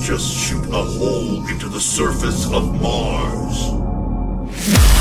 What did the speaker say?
just shoot a hole into the surface of Mars.